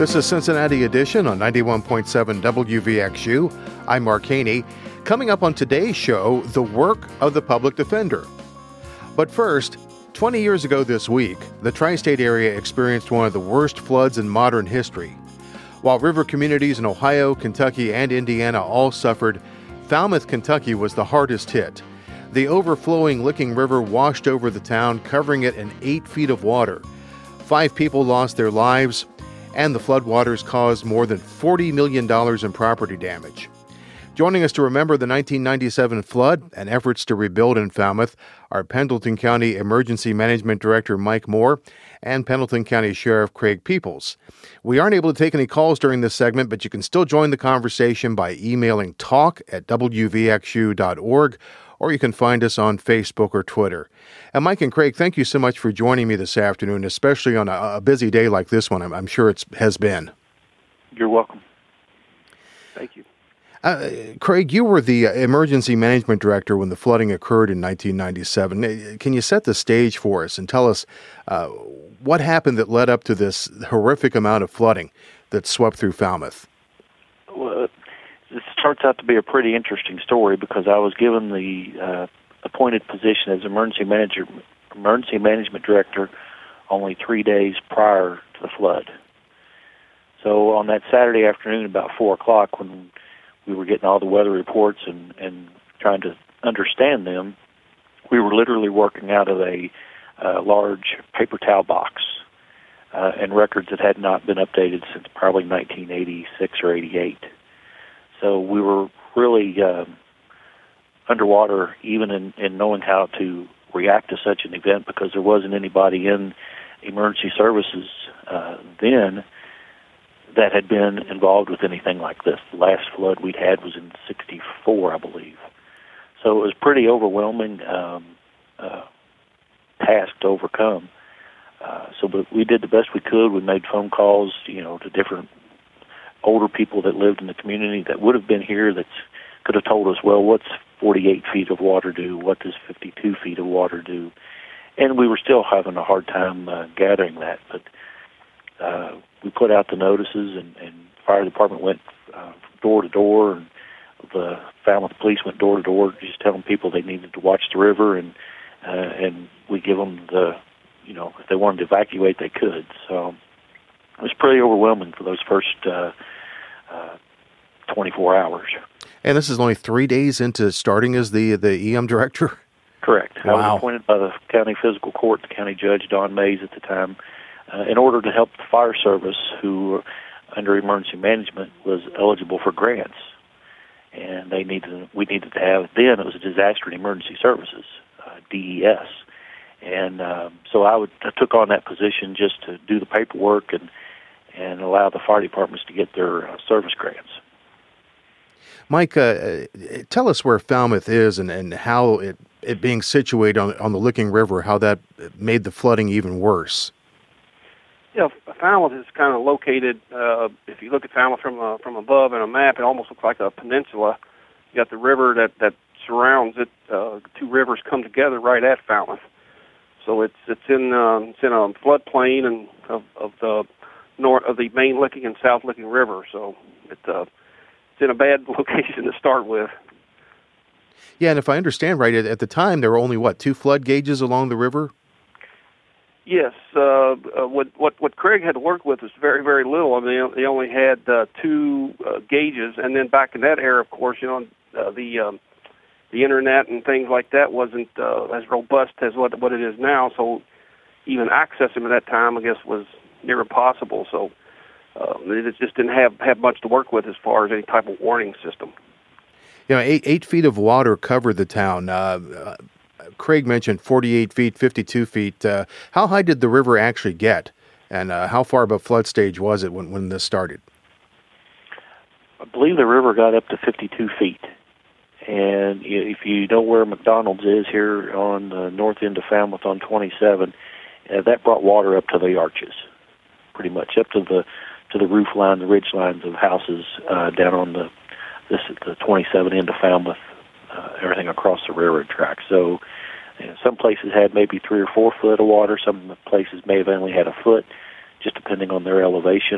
This is Cincinnati Edition on 91.7 WVXU. I'm Mark Haney. Coming up on today's show, the work of the public defender. But first, 20 years ago this week, the tri-state area experienced one of the worst floods in modern history. While river communities in Ohio, Kentucky, and Indiana all suffered, Falmouth, Kentucky was the hardest hit. The overflowing Licking River washed over the town, covering it in 8 feet of water. 5 people lost their lives, and the floodwaters caused more than $40 million in property damage. Joining us to remember the 1997 flood and efforts to rebuild in Falmouth are Pendleton County Emergency Management Director Mike Moore and Pendleton County Sheriff Craig Peoples. We aren't able to take any calls during this segment, but you can still join the conversation by emailing talk@wvxu.org, or you can find us on Facebook or Twitter. And Mike and Craig, thank you so much for joining me this afternoon, especially on a busy day like this one. I'm sure it has been. You're welcome. Thank you. Craig, you were the Emergency Management Director when the flooding occurred in 1997. Can you set the stage for us and tell us what happened that led up to this horrific amount of flooding that swept through Falmouth? Well, it starts out to be a pretty interesting story because I was given the appointed position as Emergency Management Director only 3 days prior to the flood. So on that Saturday afternoon about 4 o'clock, when we were getting all the weather reports and trying to understand them, we were literally working out of a large paper towel box and records that had not been updated since probably 1986 or 88. So we were really underwater even in knowing how to react to such an event because there wasn't anybody in emergency services then that had been involved with anything like this. The last flood we'd had was in '64, I believe. So it was pretty overwhelming task to overcome. But we did the best we could. We made phone calls, to different older people that lived in the community that would have been here that could have told us, well, what's 48 feet of water do? What does 52 feet of water do? And we were still having a hard time gathering that. But we put out the notices, and the fire department went door to door, and the Falmouth police went door to door, just telling people they needed to watch the river, and we give them if they wanted to evacuate, they could. So it was pretty overwhelming for those first 24 hours. And this is only 3 days into starting as the EM director? Correct. Wow. I was appointed by the county physical court, the county judge, Don Mays at the time, in order to help the fire service, who, under emergency management, was eligible for grants. And we needed to have, then it was Disaster and Emergency Services, DES. And so I took on that position just to do the paperwork and allow the fire departments to get their service grants. Mike, tell us where Falmouth is and how it being situated on the Licking River, how that made the flooding even worse. Yeah, Falmouth is kind of located, if you look at Falmouth from above in a map, it almost looks like a peninsula. You got the river that surrounds it. 2 rivers come together right at Falmouth. So it's in a floodplain and of the north of the main Licking and South Licking River. So it's in a bad location to start with. Yeah, and if I understand right, at the time there were only 2 flood gauges along the river? Yes. What Craig had to work with was very, very little. I mean, they only had 2 gauges, and then back in that era, of course, the internet and things like that wasn't as robust as what it is now. So even accessing at that time, I guess, was near impossible. So they just didn't have much to work with as far as any type of warning system. 8 feet of water covered the town. Craig mentioned 48 feet, 52 feet. How high did the river actually get, and how far above flood stage was it when this started? I believe the river got up to 52 feet. And if you know where McDonald's is here on the north end of Falmouth on 27, that brought water up to the arches, pretty much up to the roof line, the ridge lines of houses down on the 27 end of Falmouth, everything across the railroad track. So some places had maybe 3 or 4 foot of water. Some places may have only had a foot, just depending on their elevation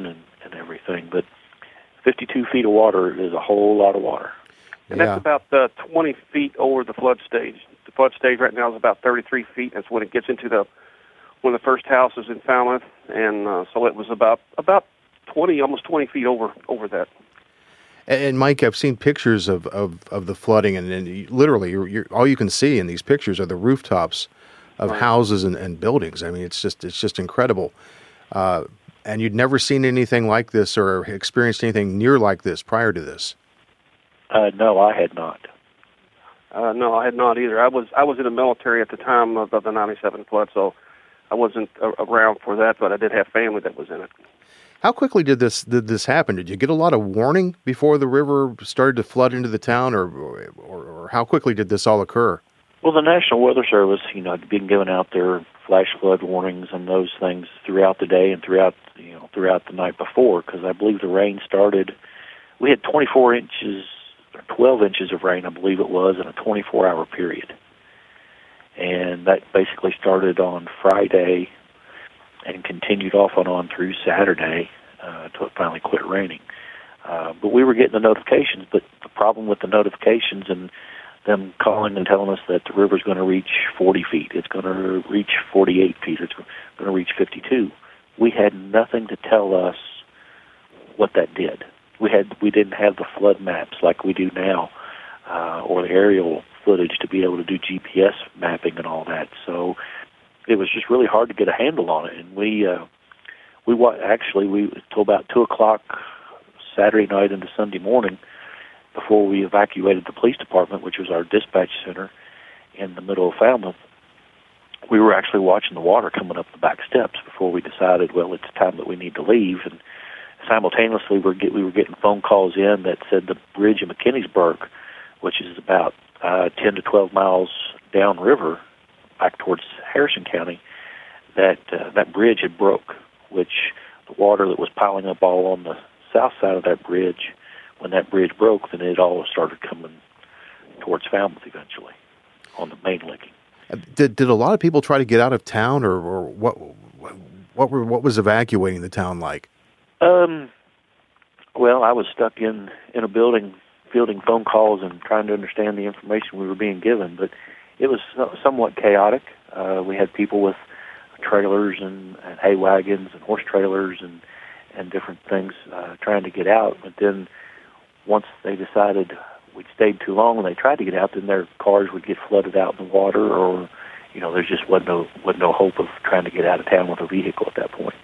and everything. But 52 feet of water is a whole lot of water. And that's about 20 feet over the flood stage. The flood stage right now is about 33 feet. That's when it gets into one of the first houses in Falmouth, and so it was about 20, almost 20 feet over that. And Mike, I've seen pictures of the flooding, and literally, you're, all you can see in these pictures are the rooftops of houses and buildings. I mean, it's just incredible. And you'd never seen anything like this or experienced anything near like this prior to this. No, I had not. No, I had not either. I was in the military at the time of the '97 flood, so I wasn't around for that, but I did have family that was in it. How quickly did this happen? Did you get a lot of warning before the river started to flood into the town, or how quickly did this all occur? Well, the National Weather Service, had been giving out their flash flood warnings and those things throughout the day and throughout the night before, because I believe the rain started. We had 24 inches or 12 inches of rain, I believe it was, in a 24-hour period. And that basically started on Friday and continued off and on through Saturday until it finally quit raining. But we were getting the notifications, but the problem with the notifications and them calling and telling us that the river's going to reach 40 feet, it's going to reach 48 feet, it's going to reach 52. We had nothing to tell us what that did. We didn't have the flood maps like we do now, or the aerial footage to be able to do GPS mapping and all that. So it was just really hard to get a handle on it. And we till about 2:00 Saturday night into Sunday morning, before we evacuated the police department, which was our dispatch center in the middle of Falmouth, we were actually watching the water coming up the back steps before we decided, well, it's time that we need to leave. And simultaneously, we were getting phone calls in that said the bridge in McKinney'sburg, which is about 10 to 12 miles downriver, back towards Harrison County, that bridge had broke, which the water that was piling up all on the south side of that bridge, when that bridge broke, then it all started coming towards Falmouth eventually on the main linking. Did a lot of people try to get out of town, or what was evacuating the town like? Well, I was stuck in a building fielding phone calls and trying to understand the information we were being given, but it was somewhat chaotic. We had people with trailers and hay wagons and horse trailers and different things trying to get out, but then once they decided we'd stayed too long and they tried to get out, then their cars would get flooded out in the water, or there just wasn't no hope of trying to get out of town with a vehicle at that point.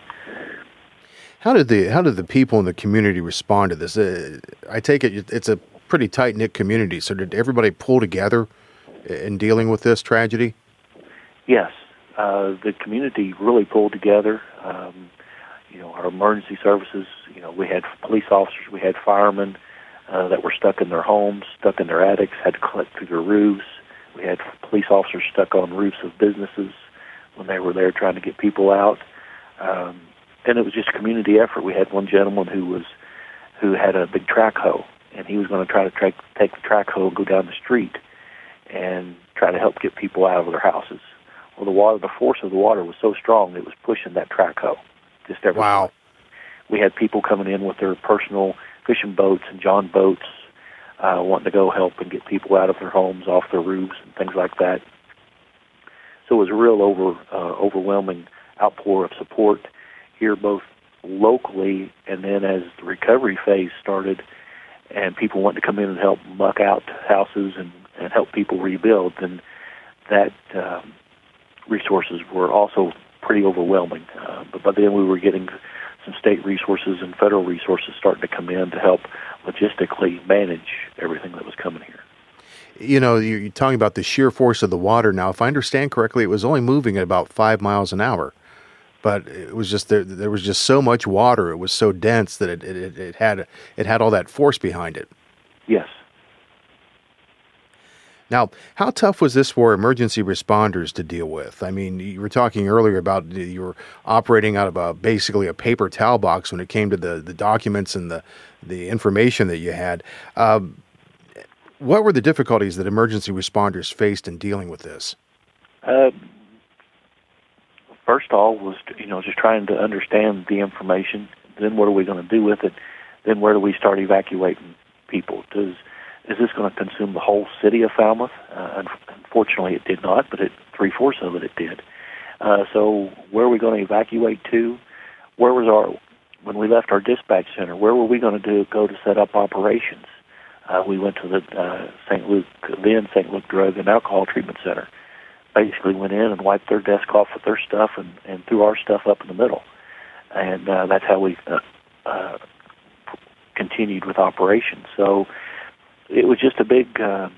How did the people in the community respond to this? I take it it's a pretty tight-knit community, so did everybody pull together in dealing with this tragedy? Yes, the community really pulled together. Our emergency services, we had police officers, we had firemen that were stuck in their homes, stuck in their attics, had to collect through their roofs. We had police officers stuck on roofs of businesses when they were there trying to get people out. And it was just a community effort. We had one gentleman who had a big track hoe, and he was going to try to take the track hoe and go down the street and try to help get people out of their houses. Well, the force of the water was so strong it was pushing that track hoe just everywhere. Wow. We had people coming in with their personal fishing boats and john boats, wanting to go help and get people out of their homes, off their roofs, and things like that. So it was a real overwhelming outpour of support here, both locally and then as the recovery phase started and people wanted to come in and help muck out houses and help people rebuild, then that resources were also pretty overwhelming. But by then we were getting some state resources and federal resources starting to come in to help logistically manage everything that was coming here. You're talking about the sheer force of the water. Now, if I understand correctly, it was only moving at about 5 miles an hour. But it was just there was just so much water. It was so dense that it had all that force behind it. Yes. Now, how tough was this for emergency responders to deal with? I mean, you were talking earlier about you were operating out of basically a paper towel box when it came to the documents and the information that you had. What were the difficulties that emergency responders faced in dealing with this? First of all was just trying to understand the information Then what are we going to do with it? Then where do we start evacuating people? Is this going to consume the whole city of Falmouth? Unfortunately, it did not, but 3/4 of it did. So where are we going to evacuate to? Where was when we left our dispatch center, where were we going to go to set up operations? We went to the St. Luke Drug and Alcohol Treatment Center. Basically went in and wiped their desk off with their stuff and threw our stuff up in the middle. And that's how we continued with operations. So it was just a big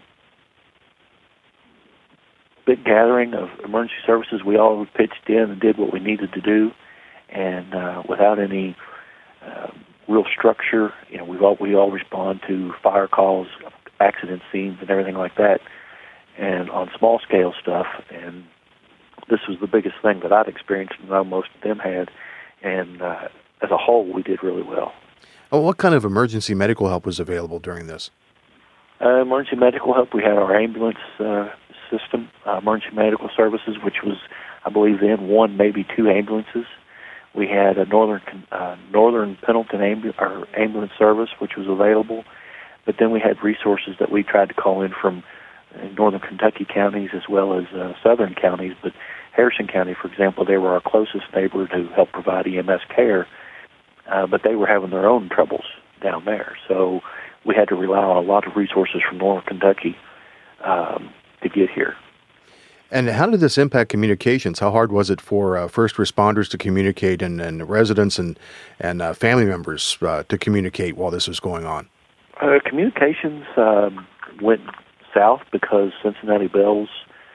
gathering of emergency services. We all pitched in and did what we needed to do, and without any real structure. We all respond to fire calls, accident scenes, and everything like that, and on small scale stuff. And this was the biggest thing that I'd experienced, and I know most of them had. And as a whole, we did really well. Oh, what kind of emergency medical help was available during this? Emergency medical help. We had our ambulance system, emergency medical services, which was, I believe, then 1, maybe 2 ambulances. We had a Northern Pendleton ambulance service, which was available. But then we had resources that we tried to call in from northern Kentucky counties as well as southern counties. But Harrison County, for example, they were our closest neighbor to help provide EMS care. But they were having their own troubles down there. So we had to rely on a lot of resources from northern Kentucky to get here. And how did this impact communications? How hard was it for first responders to communicate and residents and family members to communicate while this was going on? Communications went south because Cincinnati Bell's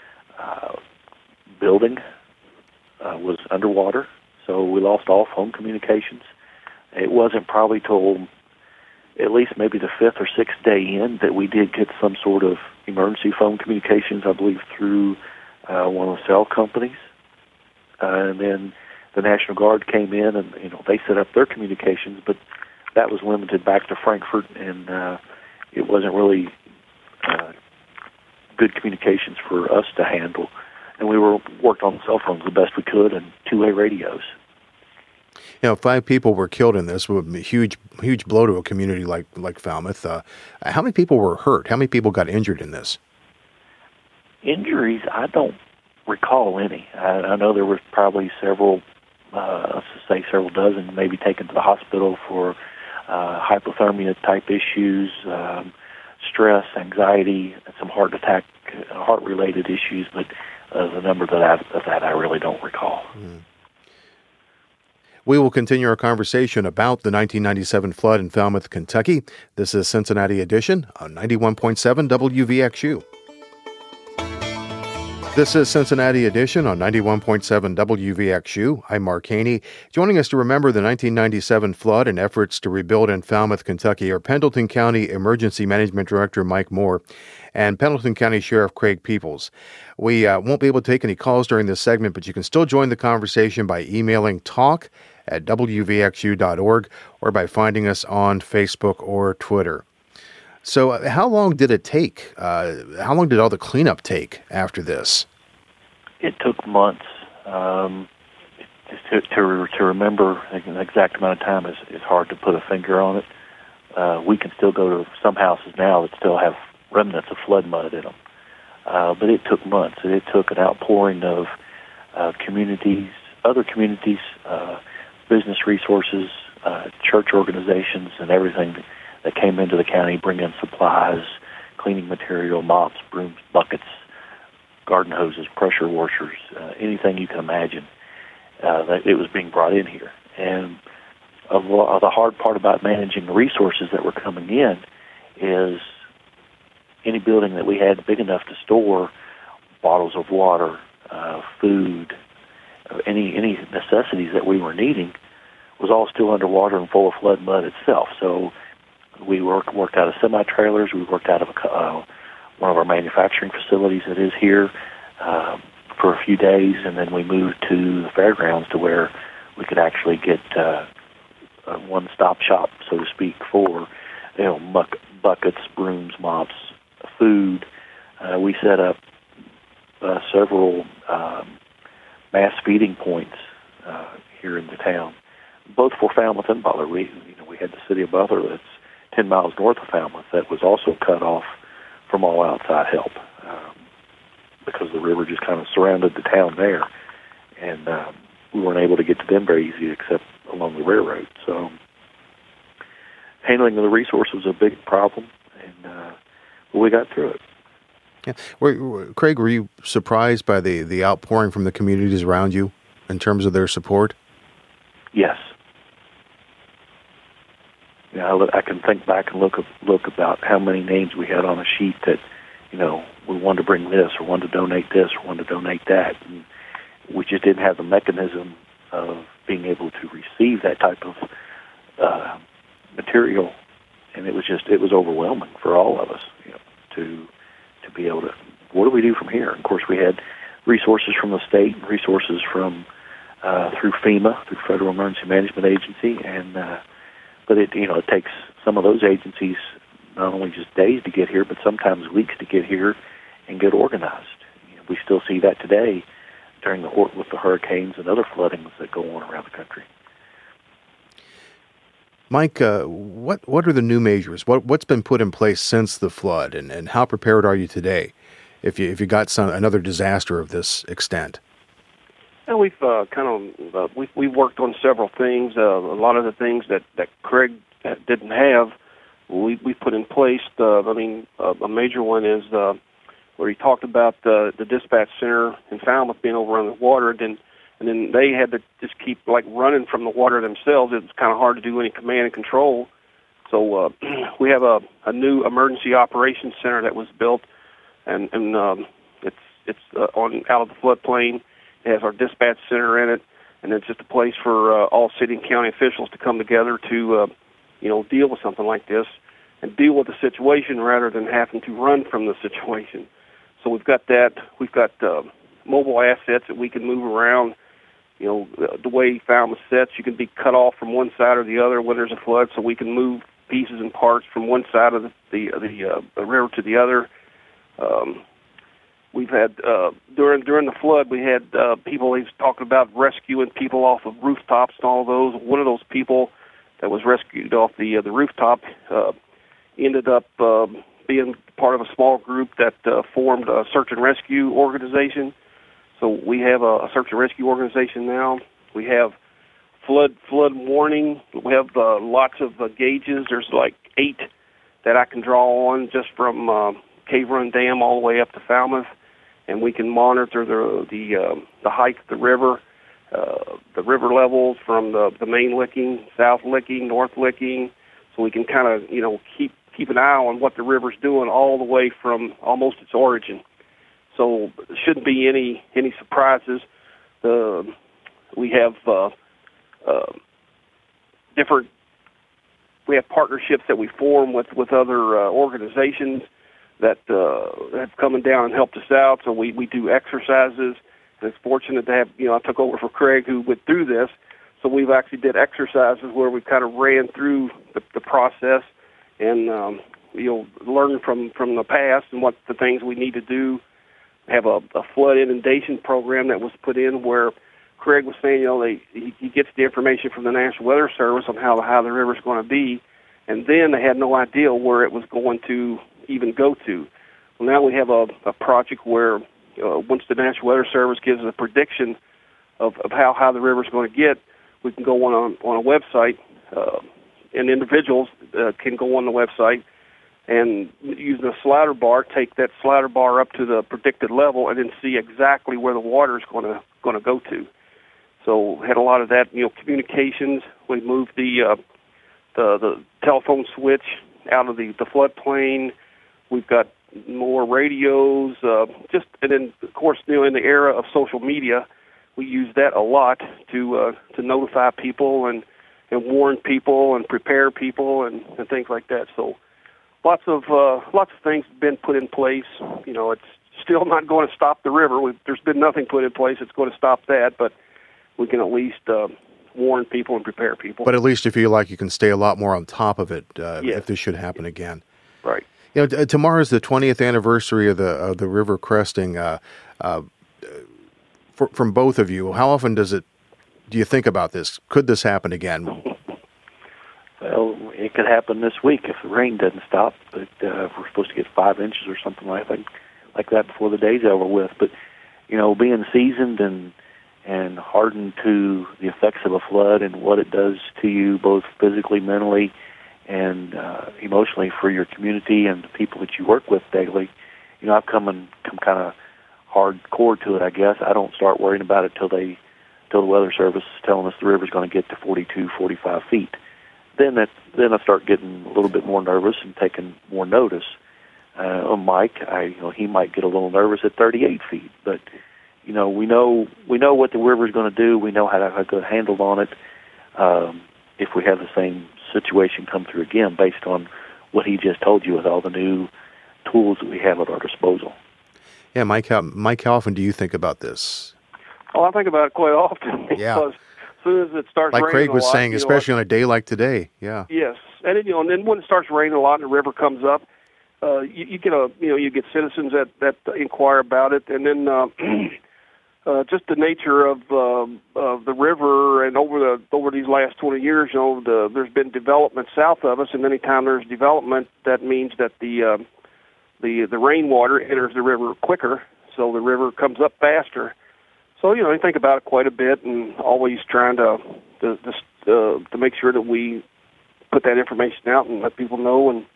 building was underwater, so we lost all phone communications. It wasn't probably till at least maybe the 5th or 6th day in that we did get some sort of emergency phone communications, I believe, through one of the cell companies. And then the National Guard came in and, they set up their communications, but that was limited back to Frankfort, and it wasn't really good communications for us to handle. And we worked on the cell phones the best we could and two-way radios. 5 people were killed in this. Would be a huge blow to a community like Falmouth. How many people were hurt? How many people got injured in this? Injuries, I don't recall any. I know there were probably several, let's just say several dozen, maybe taken to the hospital for hypothermia-type issues, stress, anxiety, and some heart-related issues, but the number of that I really don't recall. Mm. We will continue our conversation about the 1997 flood in Falmouth, Kentucky. This is Cincinnati Edition on 91.7 WVXU. This is Cincinnati Edition on 91.7 WVXU. I'm Mark Haney. Joining us to remember the 1997 flood and efforts to rebuild in Falmouth, Kentucky are Pendleton County Emergency Management Director Mike Moore and Pendleton County Sheriff Craig Peoples. We won't be able to take any calls during this segment, but you can still join the conversation by emailing talk@wvxu.org or by finding us on Facebook or Twitter. So how long did it take? How long did all the cleanup take after this? It took months. To remember the exact amount of time is hard to put a finger on it. We can still go to some houses now that still have remnants of flood mud in them. But it took months. It took an outpouring of communities, other communities, business resources, church organizations, and everything that came into the county, bringing supplies, cleaning material, mops, brooms, buckets, garden hoses, pressure washers, anything you can imagine that it was being brought in here. And the hard part about managing the resources that were coming in is any building that we had big enough to store bottles of water, food, any necessities that we were needing was all still underwater and full of flood mud itself. So we worked out of semi-trailers. We worked out of one of our manufacturing facilities that is here for a few days, and then we moved to the fairgrounds to where we could actually get a one-stop shop, so to speak, for buckets, brooms, mops, food. We set up several mass feeding points here in the town both for Falmouth and Butler. We had the city of Butler that's 10 miles north of Falmouth that was also cut off from all outside help because the river just kind of surrounded the town there, and we weren't able to get to them very easy except along the railroad. So handling the resource was a big problem, and we got through it. Yeah. Craig, were you surprised by the outpouring from the communities around you in terms of their support? Yes. I can think back and look about how many names we had on a sheet that, we wanted to bring this or wanted to donate this or wanted to donate that. And we just didn't have the mechanism of being able to receive that type of material, and it was overwhelming for all of us, to be able to, what do we do from here? And of course, we had resources from the state, resources from through FEMA, through Federal Emergency Management Agency, and but it takes some of those agencies not only just days to get here, but sometimes weeks to get here and get organized. We still see that today with the hurricanes and other floodings that go on around the country. Mike, what are the new measures? What's been put in place since the flood, and how prepared are you today if you got another disaster of this extent? Well, we've we've worked on several things. A lot of the things that Craig didn't have, we put in place. A major one is where he talked about the dispatch center in Falmouth being over on the water, and then they had to just keep running from the water themselves. It was kind of hard to do any command and control. So we have a new emergency operations center that was built, and it's on out of the floodplain. It has our dispatch center in it, and it's just a place for all city and county officials to come together to deal with something like this and deal with the situation rather than having to run from the situation. So we've got that. We've got mobile assets that we can move around. The way Falmouth sits, you can be cut off from one side or the other when there's a flood, so we can move pieces and parts from one side of the river to the other. We've had during the flood, we had people. He's talking about rescuing people off of rooftops and all those. One of those people that was rescued off the rooftop ended up being part of a small group that formed a search and rescue organization. So we have a search and rescue organization now. We have flood warning. We have lots of gauges. There's 8 that I can draw on just from Cave Run Dam all the way up to Falmouth, and we can monitor the height of the river levels from the main licking, south licking, north licking, so we can kind of keep an eye on what the river's doing all the way from almost its origin. So there shouldn't be any surprises. We have we have partnerships that we form with other organizations that have come down and helped us out. So we do exercises, and it's fortunate to have, I took over for Craig, who went through this. So we've actually did exercises where we kind of ran through the process and, learn from the past and what the things we need to do. Have a flood inundation program that was put in where Craig was saying, he gets the information from the National Weather Service on how the river's going to be, and then they had no idea where it was going to even go to. Well, now we have a project where once the National Weather Service gives a prediction of how the river's going to get, we can go on a website, and individuals can go on the website and using a slider bar, take that slider bar up to the predicted level, and then see exactly where the water is going to go to. So had a lot of that, communications. We moved the telephone switch out of the floodplain. We've got more radios, and then of course, in the era of social media, we use that a lot to notify people and warn people and prepare people and things like that. So. Lots of things have been put in place. It's still not going to stop the river. There's been nothing put in place that's going to stop that, but we can at least warn people and prepare people. But at least you feel like you can stay a lot more on top of it if this should happen again. Right. Tomorrow is the 20th anniversary of the river cresting. From both of you, how often does it do you think about this? Could this happen again? Well, it could happen this week if the rain doesn't stop. But we're supposed to get 5 inches or something like that before the day's over with. But being seasoned and hardened to the effects of a flood and what it does to you both physically, mentally, and emotionally for your community and the people that you work with daily, I've come kind of hardcore to it, I guess. I don't start worrying about it till the Weather Service is telling us the river's going to get to 42, 45 feet. Then I start getting a little bit more nervous and taking more notice. On Mike, he might get a little nervous at 38 feet, but we know what the river's going to do. We know how to have a good handle on it. If we have the same situation come through again, based on what he just told you with all the new tools that we have at our disposal. Yeah, Mike, how often do you think about this? Well, I think about it quite often because as soon as it starts like raining Craig was a lot, saying, especially on a day like today. Yeah. Yes, and then when it starts raining a lot and the river comes up, you get citizens that inquire about it, and then just the nature of the river, and over these last 20 years, there's been development south of us, and anytime there's development, that means that the rainwater enters the river quicker, so the river comes up faster. So I think about it quite a bit, and always trying to make sure that we put that information out and let people know, and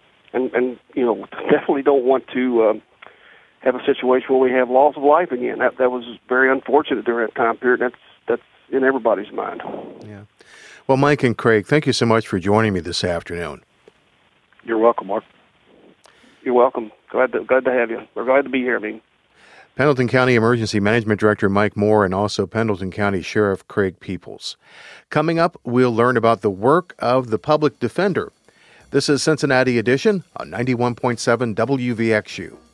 definitely don't want to have a situation where we have loss of life again. That was very unfortunate during that time period. That's in everybody's mind. Yeah. Well, Mike and Craig, thank you so much for joining me this afternoon. You're welcome, Mark. You're welcome. Glad to have you. We're glad to be here. Pendleton County Emergency Management Director Mike Moore and also Pendleton County Sheriff Craig Peoples. Coming up, we'll learn about the work of the public defender. This is Cincinnati Edition on 91.7 WVXU.